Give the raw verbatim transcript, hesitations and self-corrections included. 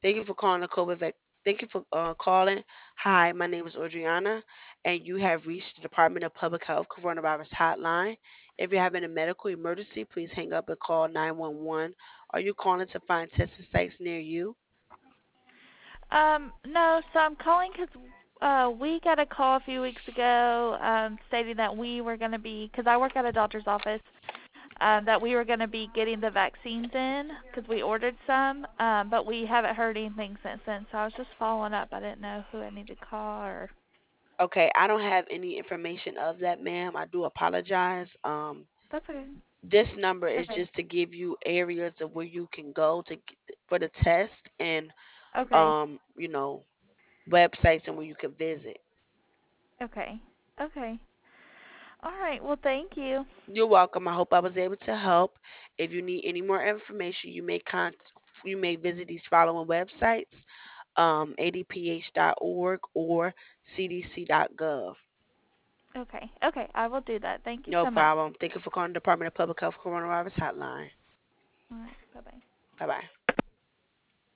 Thank you for calling the COVID vac- Thank you for uh, calling. Hi, my name is Adriana, and you have reached the Department of Public Health Coronavirus Hotline. If you're having a medical emergency, please hang up and call nine one one. Are you calling to find testing sites near you? Um, no, so I'm calling because uh, we got a call a few weeks ago um, stating that we were going to be, because I work at a doctor's office, um, that we were going to be getting the vaccines in because we ordered some, um, but we haven't heard anything since then. So I was just following up. I didn't know who I needed to call or. Okay, I don't have any information of that, ma'am. I do apologize. Um, That's okay. this number is Okay. just to give you areas of where you can go to get, for the test and Okay. um, you know, websites and where you can visit. Okay. Okay. All right. Well, thank you. You're welcome. I hope I was able to help. If you need any more information, you may con- you may visit these following websites: um, A D P H dot org or C D C dot gov. Okay. Okay. I will do that. Thank you No so much. problem. Thank you for calling the Department of Public Health Coronavirus Hotline. All right. Bye bye. Bye bye.